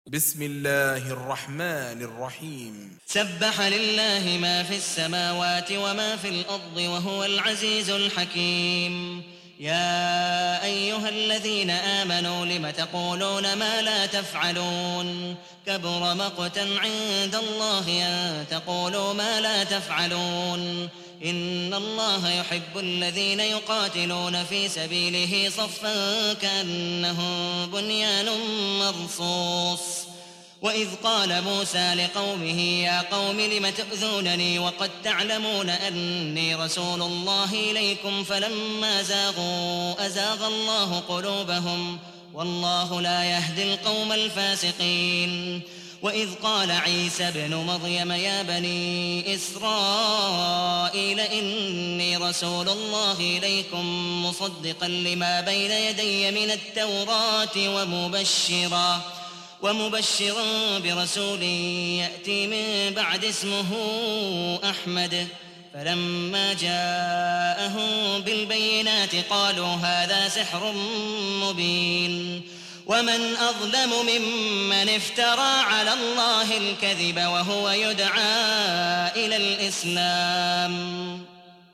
بسم الله الرحمن الرحيم. سبح لله ما في السماوات وما في الأرض وهو العزيز الحكيم. يا أيها الذين آمنوا لم تقولون ما لا تفعلون؟ كبر مقتا عند الله أن تقولوا ما لا تفعلون. إن الله يحب الذين يقاتلون في سبيله صفا كأنهم بنيان مرصوص. وإذ قال موسى لقومه يا قوم لم تؤذونني وقد تعلمون أني رسول الله إليكم فلما زاغوا أزاغ الله قلوبهم والله لا يهدي القوم الفاسقين. وإذ قال عيسى ابن مريم يا بني إسرائيل إني رسول الله إليكم مصدقا لما بين يدي من التوراة ومبشرا برسول يأتي من بعد اسمه أحمد. فلما جاءهم بالبينات قالوا هذا سحر مبين. ومن أظلم ممن افترى على الله الكذب وهو يدعى إلى الإسلام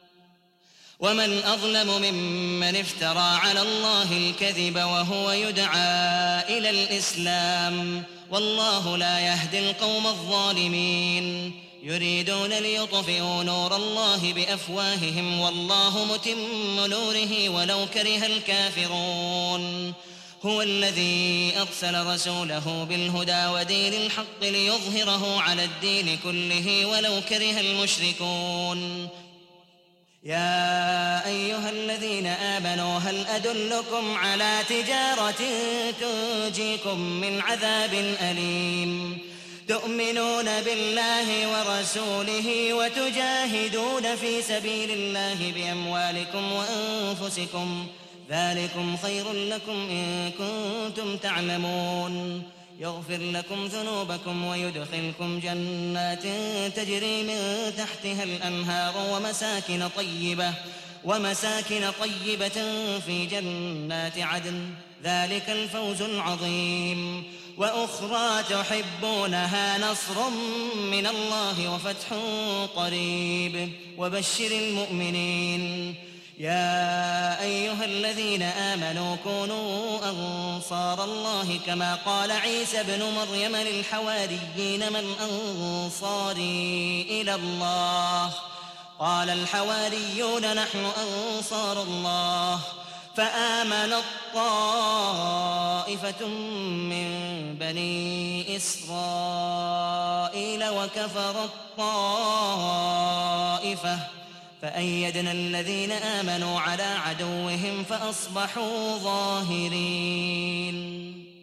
والله لا يهدي القوم الظالمين. يريدون ليطفئوا نور الله بأفواههم والله متم نوره ولو كره الكافرون. هو الذي أرسل رسوله بالهدى ودين الحق ليظهره على الدين كله ولو كره المشركون. يا أيها الذين آمنوا هل أدلكم على تجارة تنجيكم من عذاب أليم؟ تؤمنون بالله ورسوله وتجاهدون في سبيل الله بأموالكم وأنفسكم ذلكم خير لكم إن كنتم تعلمون. يغفر لكم ذنوبكم ويدخلكم جنات تجري من تحتها الأنهار ومساكن طيبة في جنات عدن ذلك الفوز العظيم. وأخرى تحبونها نصر من الله وفتح قريب وبشر المؤمنين. يا أيها الذين آمنوا كونوا أنصار الله كما قال عيسى ابن مريم للحواريين من أنصاري إلى الله؟ قال الحواريون نحن أنصار الله. فآمنت طائفة من بني إسرائيل وكفرت طائفة فأيدنا الذين آمنوا على عدوهم فأصبحوا ظاهرين.